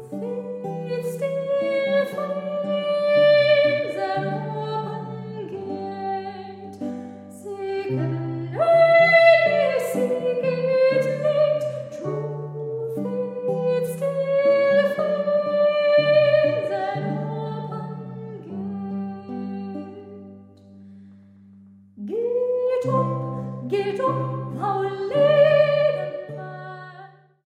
Faith still finds an open gate. Seek it early, seek it late. True faith still finds an open gate. Get up, thou lady.